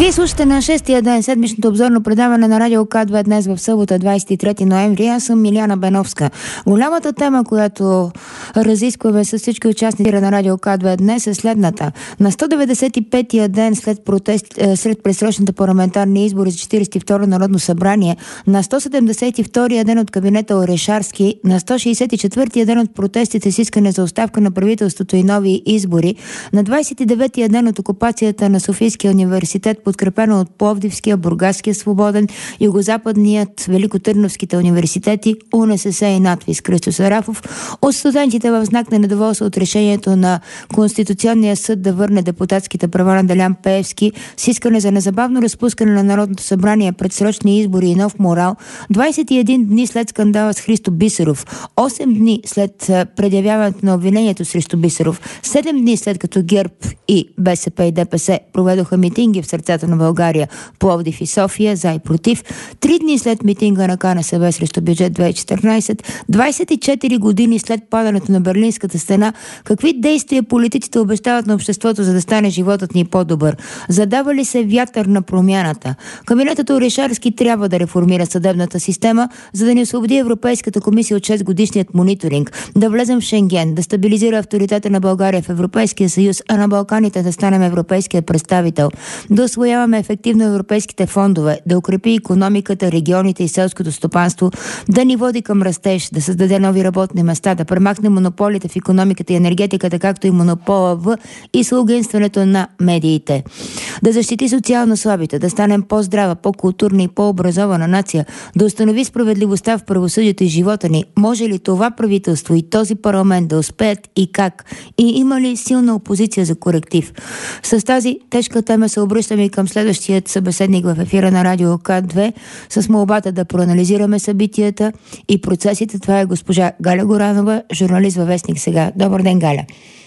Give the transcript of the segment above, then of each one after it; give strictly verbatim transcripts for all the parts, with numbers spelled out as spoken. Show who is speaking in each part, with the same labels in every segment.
Speaker 1: Вие слушате на шестия ден седмичното обзорно предаване на Радио К две днес в събота, двадесет и трети ноември. Аз съм Миляна Беновска. Голямата тема, която разискваме с всички участници на Радио К две днес е следната. На сто деветдесет и петия ден след, протест, след предсрочните парламентарни избори за четиридесет и второ Народно събрание, на сто седемдесет и втория ден от кабинета Орешарски, на сто шейсет и четвъртия ден от протестите с искане за оставка на правителството и нови избори, на двадесет и деветия ден от окупацията на Софийския университет, подкрепено от Пловдивския, Бургаския свободен, Югозападният, Великотърновските университети, УНСС и надвис Кръстю Сарафов, от студентите в знак на недоволство от решението на Конституционния съд да върне депутатските права на Делян Пеевски с искане за незабавно разпускане на Народното събрание, предсрочни избори и нов морал, двадесет и един дни след скандала с Христо Бисеров, осем дни след предявяването на обвинението срещу Бисеров, седем дни след като ГЕРБ и БСП и ДПС проведоха митинги в сърцата на България, Пловдив и София, за и против, три дни след митинга на КНСБ срещу бюджет две хиляди и четиринадесет, двадесет и четири години след падането на Берлинската стена, какви действия политиците обещават на обществото, за да стане животът ни по-добър? Задава ли се вятър на промяната? Кабинетът Орешарски трябва да реформира съдебната система, за да ни освободи Европейската комисия от шест годишният мониторинг, да влезем в Шенген, да стабилизира авторитета на България в Европейския съюз, а на Балканите да станем европейският представител, да усвояваме ефективно европейските фондове, да укрепи икономиката, регионите и селското стопанство, да ни води към растеж, да създаде нови работни места, да премахне монополите в икономиката и енергетиката, както и монопола в и слугинстването на медиите, да защити социално слабите, да станем по-здрава, по-културна и по-образована нация, да установи справедливостта в правосъдието и живота ни. Може ли това правителство и този парламент да успеят и как? И има ли силна опозиция за коректив? С тази тежка тема се обръщаме и към следващият събеседник в ефира на Радио К две с молбата да проанализираме събитията и процесите. Това е госпожа Галя Горанова, журналист във Вестник Сега. Добър ден, Галя.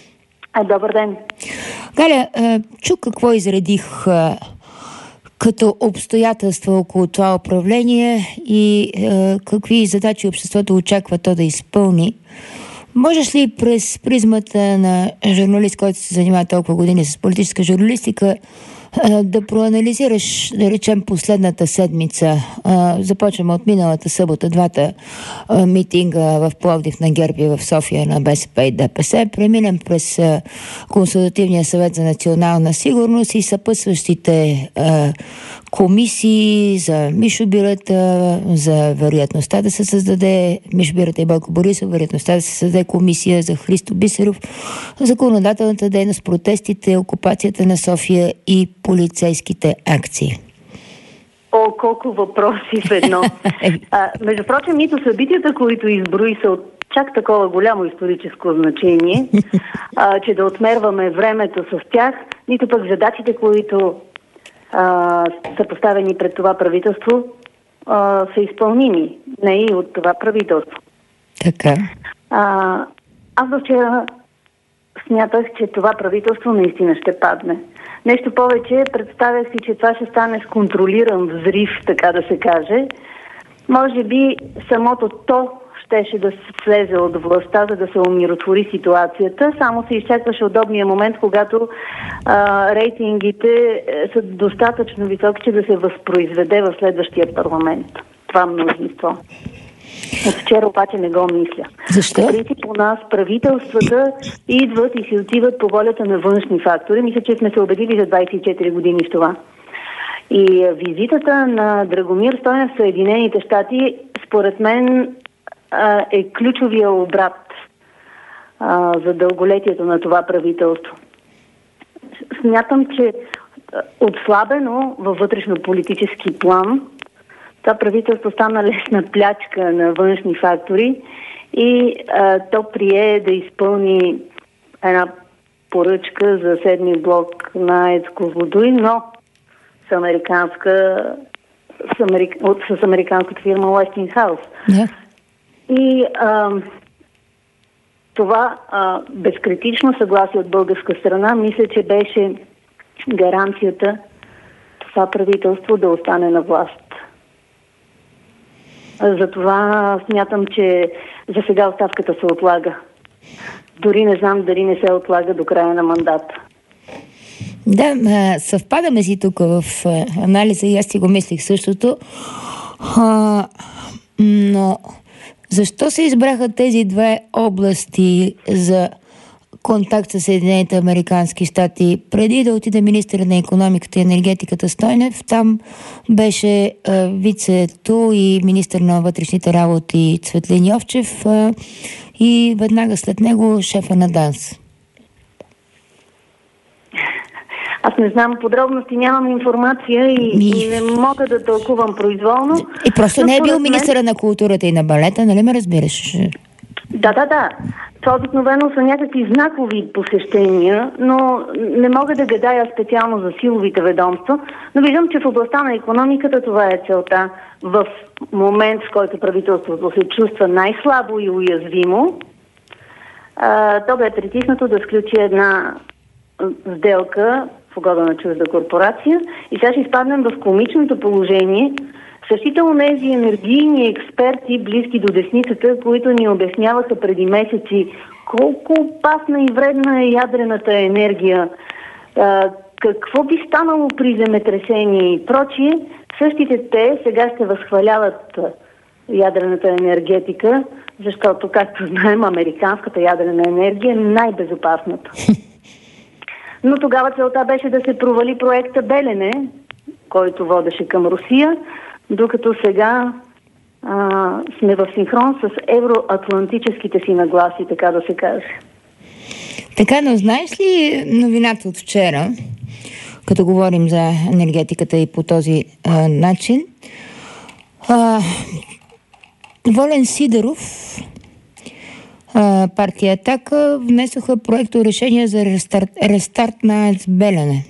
Speaker 2: А, добър ден.
Speaker 1: Галя, чу какво изредих като обстоятелства около това управление и какви задачи обществото очаква то да изпълни. Можеш ли през призмата на журналист, който се занимава толкова години с политическа журналистика, да проанализираш, да речем, последната седмица? Започваме от миналата събота, двата митинга в Пловдив на ГЕРБ и в София на БСП и ДПС. Преминем през Консултативния съвет за национална сигурност и съпътстващите комисии за Мишо Бирата, за вероятността да се създаде Мишо Бирата и Бойко Борисов, вероятността да се създаде комисия за Христо Бисеров, законодателната дейност, протестите, окупацията на София и полицейските акции.
Speaker 2: О, колко въпроси в едно. а, между прочим, нито събитията, които изброи, са от чак такова голямо историческо значение, а, че да отмерваме времето с тях, нито пък задачите, които а, са поставени пред това правителство, а, са изпълними. Не и от това правителство.
Speaker 1: Така.
Speaker 2: А, аз до вчера смятах, че това правителство наистина ще падне. Нещо повече, представях си, че това ще стане с контролиран взрив, така да се каже. Може би самото то щеше да слезе от властта, за да се умиротвори ситуацията. Само се изчакваше удобния момент, когато а, рейтингите са достатъчно високи, че да се възпроизведе в следващия парламент. Това мнозинство. От вчера обаче не го мисля.
Speaker 1: Защо?
Speaker 2: По принцип у нас правителствата идват и си отиват по волята на външни фактори. Мисля, че сме се убедили за двадесет и четири години в това. И визитата на Драгомир Стойнев в Съединените щати, според мен, е ключовия обрат за дълголетието на това правителство. Смятам, че отслабено във вътрешно-политически план, това правителство стана лесна плячка на външни фактори и а, то прие да изпълни една поръчка за седми блок на АЕЦ Козлодуй, но с американска с, америк... от, с американската фирма Westinghouse.
Speaker 1: Yeah.
Speaker 2: И а, това а, безкритично съгласие от българска страна, мисля, че беше гаранцията това правителство да остане на власт. Затова смятам, че за сега оставката се отлага. Дори не знам дали не се отлага до края на мандата.
Speaker 1: Да, съвпадаме си тук в анализа и аз си го мислих същото. А, но защо се избраха тези две области за контакт с Съединените американски щати? Преди да отиде министър на икономиката и енергетиката Стойнев, там беше а, вицето и министър на вътрешните работи Цветлин Йовчев а, и веднага след него шефа на ДАНС.
Speaker 2: Аз не знам подробности, нямам информация и, и не мога да тълкувам произволно.
Speaker 1: И просто не е бил министъра на културата и на балета, нали ме разбираш?
Speaker 2: Да, да, да. Това обикновено са някакви знакови посещения, но не мога да гадая специално за силовите ведомства, но виждам, че в областта на икономиката това е целта. В момент, в който правителството се чувства най-слабо и уязвимо, а, то бе притиснато да сключи една сделка в угода на чужда корпорация и сега ще изпаднем в комичното положение. Същите онези енергийни експерти, близки до десницата, които ни обясняваха преди месеци колко опасна и вредна е ядрената енергия, а, какво би станало при земетресение и прочие, същите те сега ще възхваляват ядрената енергетика, защото, както знаем, американската ядрена енергия е най-безопасната. Но тогава целта беше да се провали проекта Белене, който водеше към Русия, докато сега а, сме в синхрон с евроатлантическите си нагласи, така да се каже.
Speaker 1: Така, но знаеш ли новината от вчера, като говорим за енергетиката и по този а, начин? А, Волен Сидеров, а, партия Атака, внесоха проекто решение за рестарт, рестарт на АЕЦ Белене.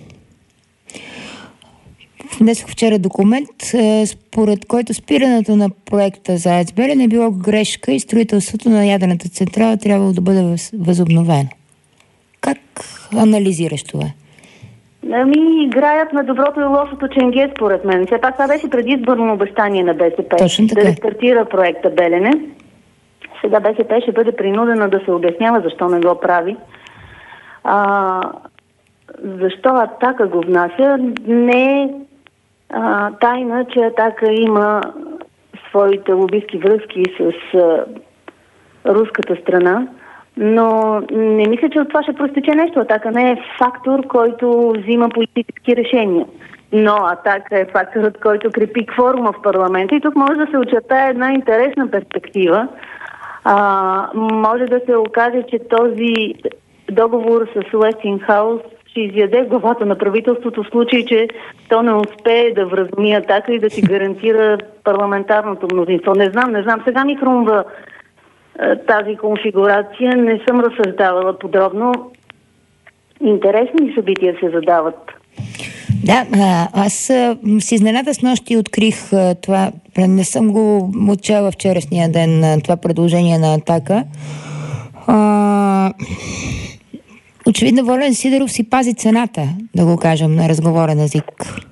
Speaker 1: Внесох вчера документ, според който спирането на проекта за АЕЦ Белене е било грешка и строителството на ядрената централа трябвало да бъде възобновено. Как анализираш това?
Speaker 2: Ами, играят на доброто и лошото ченге, според мен. Все пак това беше предизборно обещание на БСП.
Speaker 1: Точно така.
Speaker 2: Да рестартира проекта Белене. Сега БСП ще бъде принудена да се обяснява защо не го прави. А, защо Атака го внася? Не е а, тайна, че Атака има своите лобистки връзки с а, руската страна, но не мисля, че от това ще простиче нещо. Атака не е фактор, който взима политически решения. Но Атака е факторът, който крепи кворума в парламента и тук може да се очертае една интересна перспектива. А, може да се окаже, че този договор с Уестингхаус ще изяде главата на правителството в случай, че то не успее да вразуми Атака и да си гарантира парламентарното мнозинство. Не знам, не знам. Сега ми хрумва е, тази конфигурация. Не съм разсъждавала подробно. Интересни събития се задават.
Speaker 1: Да, аз с изненада с нощи открих това. Не съм го отчела вчерашния ден, това предложение на Атака. А, очевидно Волен Сидеров си пази цената, да го кажем на разговорен език.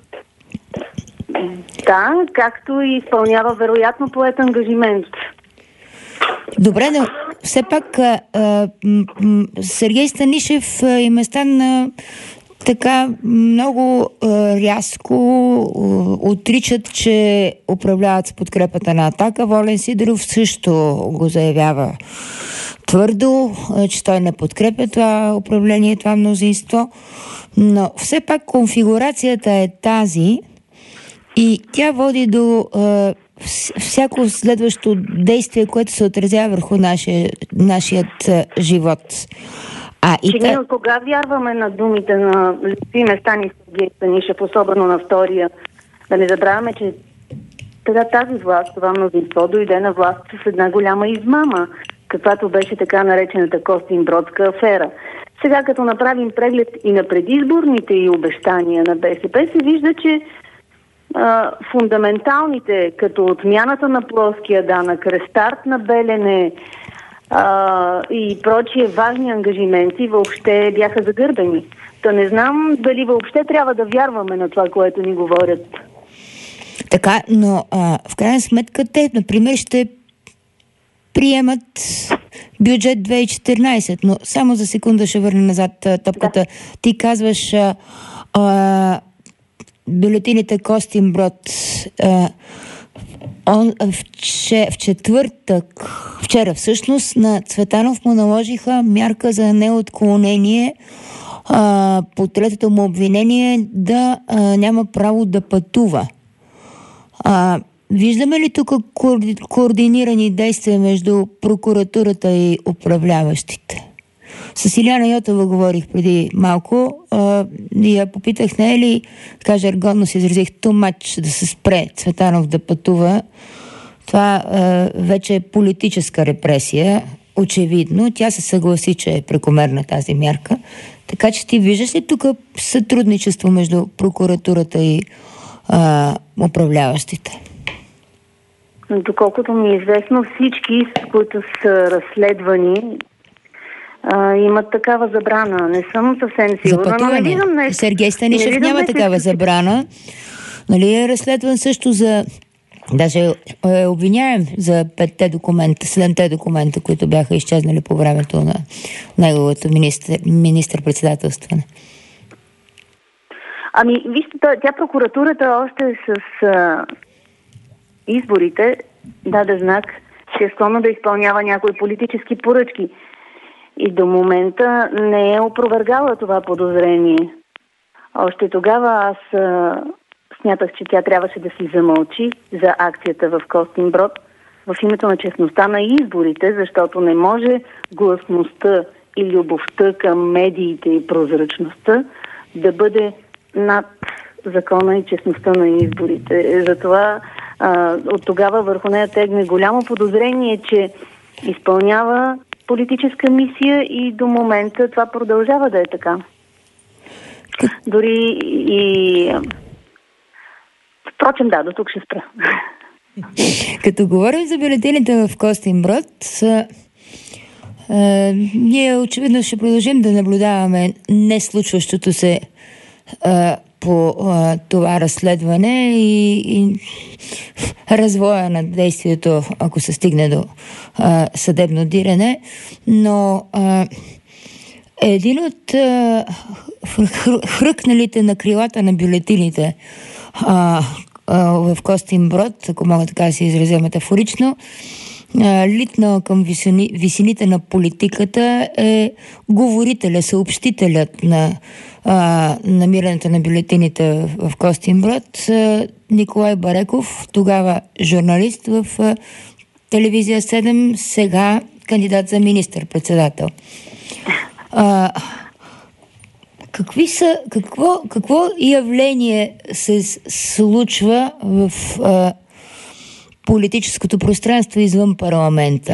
Speaker 2: Да, както и изпълнява вероятно поет ангажимент.
Speaker 1: Добре, но все пак а, а, м- Сергей Станишев а, има стана така много а, рязко а, отричат, че управляват с подкрепата на Атака. Волен Сидеров също го заявява твърдо, а, че той не подкрепя това управление, това мнозинство. Но все пак конфигурацията е тази и тя води до а, всяко следващо действие, което се отразява върху нашия, нашият а, живот. А, и
Speaker 2: че
Speaker 1: та...
Speaker 2: ние от кога вярваме на думите на Лютви Местан и Сергей Станишев, особено на втория? Да не забравяме, че сега тази власт, това мнозинство, дойде на власт с една голяма измама, каквато беше така наречената Костинбродска афера. Сега, като направим преглед и на предизборните и обещания на БСП, се вижда, че а, фундаменталните, като отмяната на плоския данък, рестарт на Белене, Uh, и прочие важни ангажименти въобще бяха загърбени. То не знам дали въобще трябва да вярваме на това, което ни говорят.
Speaker 1: Така, но а, в крайна сметка те, например, ще приемат бюджет две хиляди и четиринадесет, но само за секунда ще върна назад топката. Да. Ти казваш, а, а, бюлетините Костинброд. А, он, в, че, в четвъртък, вчера всъщност, на Цветанов му наложиха мярка за неотклонение а, по третото му обвинение да а, няма право да пътува. А, виждаме ли тук координирани действия между прокуратурата и управляващите? С Илияна Йотова говорих преди малко а, и я попитах, не е ли, така жаргонно се изразих, too much да се спре Цветанов да пътува. Това а, вече е политическа репресия, очевидно. Тя се съгласи, че е прекомерна тази мярка. Така че ти виждаш ли тук сътрудничество между прокуратурата и а, управляващите?
Speaker 2: Доколкото ми е известно, всички, с които са разследвани, а, имат такава забрана. Не съм съвсем сигурна, но не виждам нещо.
Speaker 1: Сергей Станишев няма нещо, такава забрана. Нали е разследван също за... Даже е обвиняем за петте документа, седемте документа, които бяха изчезнали по времето на неговото министър, министър-председателстване.
Speaker 2: Ами, вижте, тя прокуратурата още с а, изборите даде знак, че е склонна да изпълнява някои политически поръчки. И до момента не е опровергала това подозрение. Още тогава аз а, смятах, че тя трябваше да си замълчи за акцията в Костинброд в името на честността на изборите, защото не може гласността и любовта към медиите и прозрачността да бъде над закона и честността на изборите. Затова а, от тогава върху нея тегне голямо подозрение, че изпълнява политическа мисия и до момента това продължава да е така. Дори и... Впрочем, да, до тук ще спра.
Speaker 1: Като говорим за бюлетините в Костинброд, са, е, ние очевидно ще продължим да наблюдаваме не случващото се е, по е, това разследване и, и развоя на действието, ако се стигне до е, съдебно дирене, но е, един от е, хръкналите на крилата на бюлетините а, а, в Костинброд, ако мога така да се изразя метафорично, а, литнал към висини, висините на политиката е говорителя, съобщителят на а, намирането на бюлетините в, в Костинброд, а, Николай Бареков, тогава журналист в а, телевизия седем, сега кандидат за министър-председател. А, Какви са, какво, какво явление се случва в а, политическото пространство извън парламента?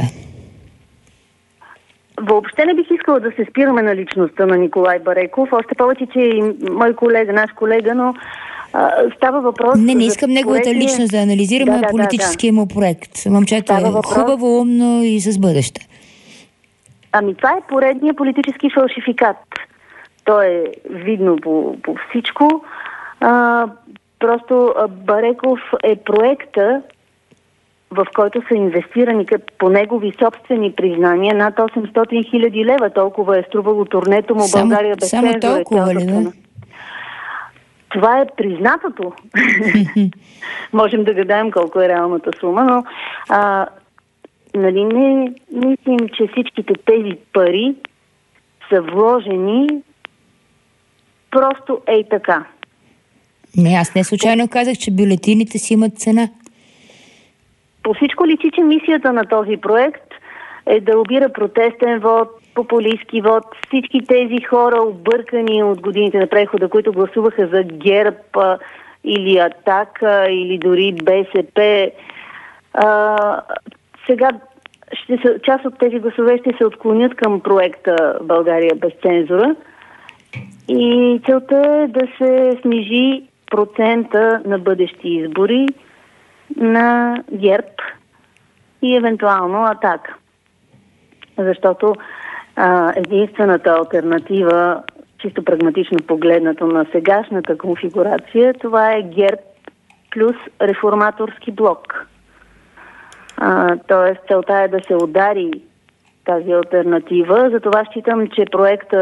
Speaker 2: Въобще не бих искала да се спираме на личността на Николай Бареков, още повече, че и мой колега, наш колега, но а, става въпрос...
Speaker 1: Не, не искам неговата
Speaker 2: поредния...
Speaker 1: личност да анализираме,
Speaker 2: да, да,
Speaker 1: политическия
Speaker 2: да, да.
Speaker 1: му проект. Момчето е въпрос... хубаво, умно и с бъдеще.
Speaker 2: Ами това е поредния политически фалшификат. То е видно по, по всичко. А, просто а, Бареков е проекта, в който са инвестирани по негови собствени признания над осемстотин хиляди лева. Толкова е струвало турнето му
Speaker 1: само,
Speaker 2: България без
Speaker 1: само
Speaker 2: цензура.
Speaker 1: Толкова ли, да?
Speaker 2: Това е признатото. Можем да гадаем колко е реалната сума, но а, нали не мислим, че всичките тези пари са вложени просто ей така.
Speaker 1: Не, аз не случайно казах, че бюлетините си имат цена.
Speaker 2: По всичко личи, че мисията на този проект е да обира протестен вод, популистски вод. Всички тези хора, объркани от годините на прехода, които гласуваха за ГЕРБ а, или Атака, или дори БСП, а, сега ще се, част от тези гласове ще се отклонят към проекта България без цензура. И целта е да се снижи процента на бъдещи избори на ГЕРБ и евентуално Атака. Защото а, единствената алтернатива, чисто прагматично погледнато на сегашната конфигурация, това е ГЕРБ плюс реформаторски блок. А, тоест целта е да се удари тази алтернатива. Затова считам, че проекта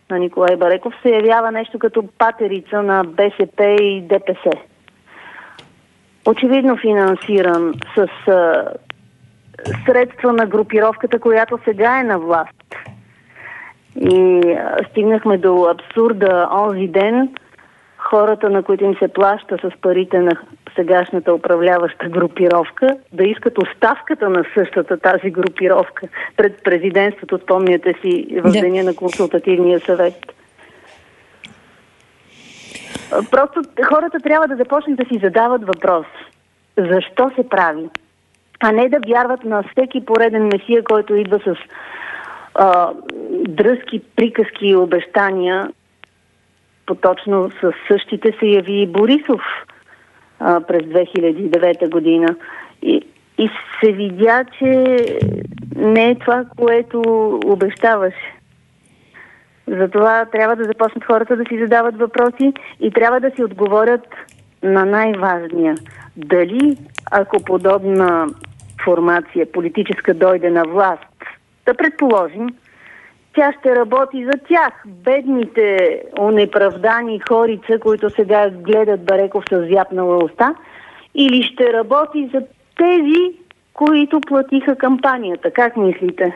Speaker 2: на Николай Бареков се явява нещо като патерица на БСП и ДПС. Очевидно финансиран с а, средства на групировката, която сега е на власт. И а, стигнахме до абсурда онзи ден хората, на които им се плаща с парите на сегашната управляваща групировка, да искат оставката на същата тази групировка пред президентството, спомняте си, в
Speaker 1: да.
Speaker 2: деня на консултативния съвет. Просто хората трябва да започнат да си задават въпрос. Защо се прави? А не да вярват на всеки пореден месия, който идва с а, дръзки приказки и обещания. Поточно с същите се яви и Борисов а, през две хиляди и девета година. И, и се видя, че не е това, което обещаваше. Затова трябва да започнат хората да си задават въпроси и трябва да си отговорят на най-важния. Дали, ако подобна формация политическа дойде на власт, да предположим, тя ще работи за тях, бедните, онеправдани хорица, които сега гледат Бареков с зяпнала уста, или ще работи за тези, които платиха кампанията. Как мислите?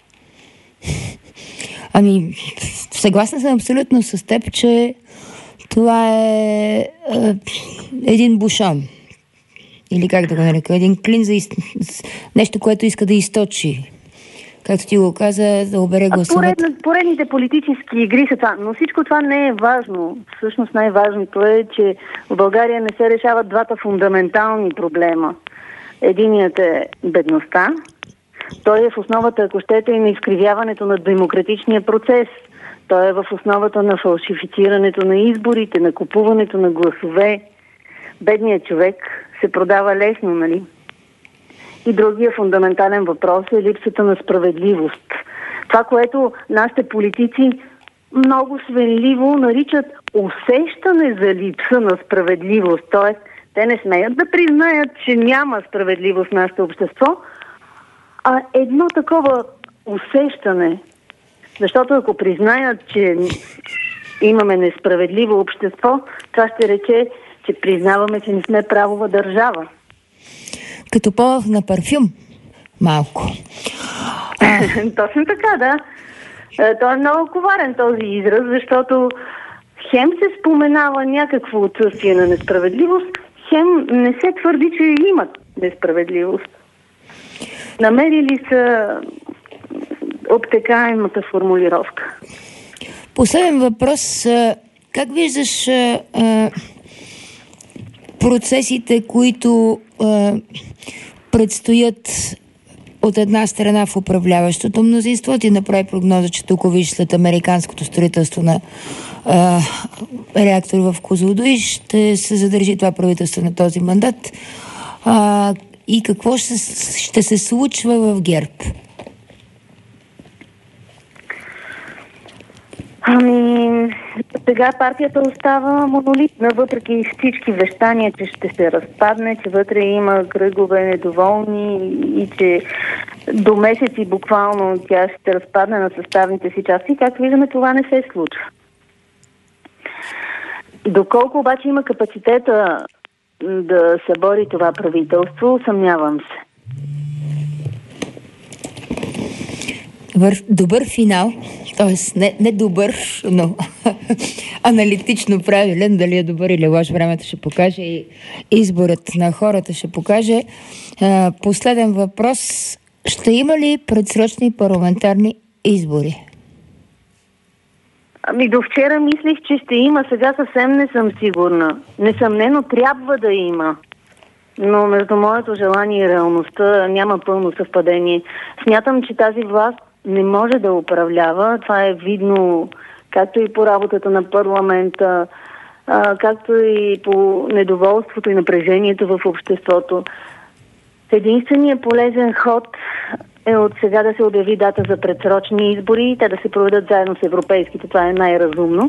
Speaker 1: Ами, съгласна съм абсолютно с теб, че това е, е един бушон. Или как да го нарека? Един клин за из... нещо, което иска да източи. Както ти го каза, да обере гласовете.
Speaker 2: Поред, поредните политически игри са това. Но всичко това не е важно. Всъщност най-важното е, че в България не се решават двата фундаментални проблема. Единият е бедността. Той е в основата, ако щете, и на изкривяването на демократичния процес. Той е в основата на фалшифицирането на изборите, на купуването на гласове. Бедният човек се продава лесно, нали? И другия фундаментален въпрос е липсата на справедливост. Това, което нашите политици много свенливо наричат усещане за липса на справедливост. Тоест, те не смеят да признаят, че няма справедливост в нашето общество, а едно такова усещане. Защото ако признаят, че имаме несправедливо общество, това ще рече, че признаваме, че не сме правова държава.
Speaker 1: Като повод на парфюм. Малко.
Speaker 2: А... Точно така, да. Той е много коварен този израз, защото хем се споменава някакво отсъствие на несправедливост, хем не се твърди, че имат несправедливост. Намерили са обтекаемата формулировка.
Speaker 1: Последен въпрос. Как виждаш процесите, които предстоят от една страна в управляващото мнозинство? Ти направи прогноза, че тук виж след американското строителство на а, реактор в Козлодуй ще се задържи това правителство на този мандат. А, и какво ще, ще се случва в ГЕРБ?
Speaker 2: Ами, сега партията остава монолитна, въпреки всички вещания, че ще се разпадне, че вътре има кръгове недоволни и че до месеци буквално тя ще се разпадне на съставните си части. Както виждаме, това не се случва. Доколко обаче има капацитета да събори това правителство, съмнявам се.
Speaker 1: Добър, добър финал, т.е. не, не добър, но аналитично правилен, дали е добър или лош, времето ще покаже и изборът на хората ще покаже. А, последен въпрос. Ще има ли предсрочни парламентарни избори?
Speaker 2: Ами до вчера мислих, че ще има, сега съвсем не съм сигурна. Несъмнено трябва да има. Но между моето желание и реалността няма пълно съвпадение. Смятам, че тази власт не може да управлява. Това е видно както и по работата на парламента, а, както и по недоволството и напрежението в обществото. Единственият полезен ход е от сега да се обяви дата за предсрочни избори и те да се проведат заедно с европейските. Това е най-разумно.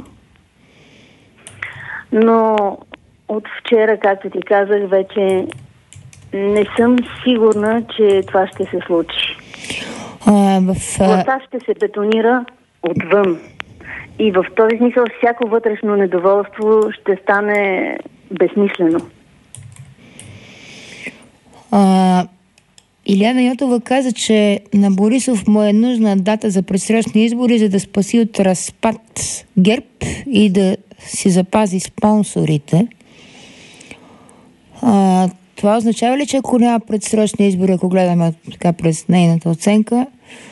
Speaker 2: Но от вчера, както ти казах, вече не съм сигурна, че това ще се случи.
Speaker 1: А, в...
Speaker 2: Властта ще се бетонира отвън. И в този смисъл всяко вътрешно недоволство ще стане безсмислено.
Speaker 1: А, Илияна Йотова каза, че на Борисов му е нужна дата за предсрочни избори, за да спаси от разпад ГЕРБ и да си запази спонсорите. А, това означава ли, че ако няма предсрочни избори, ако гледаме така през нейната оценка,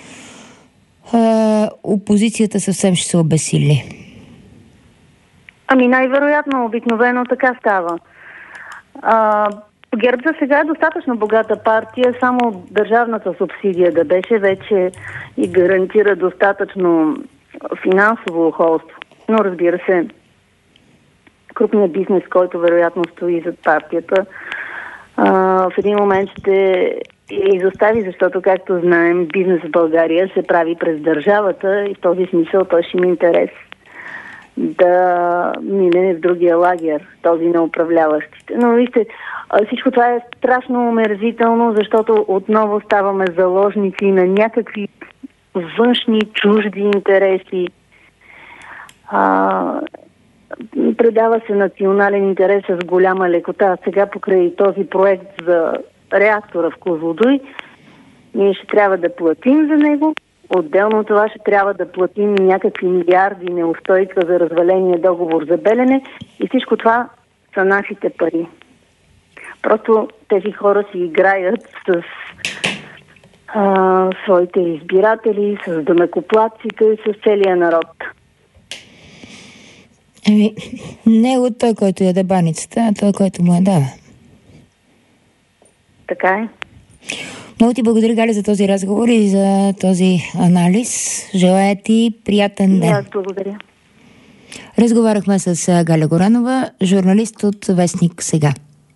Speaker 1: а, опозицията съвсем ще се обесили?
Speaker 2: Ами най-вероятно, обикновено така става. А, ГЕРБ за сега е достатъчно богата партия, само държавната субсидия да беше вече и гарантира достатъчно финансово ухолство. Но разбира се, крупният бизнес, който вероятно стои зад партията, а, в един момент ще я изостави, защото, както знаем, бизнес в България се прави през държавата и в този смисъл той ще има интерес да мине в другия лагер, този на управляващите. Но вижте, всичко това е страшно омерзително, защото отново ставаме заложници на някакви външни, чужди интереси. А, предава се национален интерес с голяма лекота. Сега покрай този проект за реактора в Козлодуй, ние ще трябва да платим за него. Отделно от това ще трябва да платим някакви милиарди неустойка за разваления договор за Белене и всичко това са нашите пари. Просто тези хора си играят с а, своите избиратели, с данъкоплатците и с целия народ.
Speaker 1: Ами, не от той, който яде баницата, а той, който му я дава.
Speaker 2: Така е.
Speaker 1: Много ти благодаря, Галя, за този разговор и за този анализ. Желая ти приятен ден.
Speaker 2: Аз благодаря.
Speaker 1: Разговаряхме с Галя Горанова, журналист от Вестник Сега.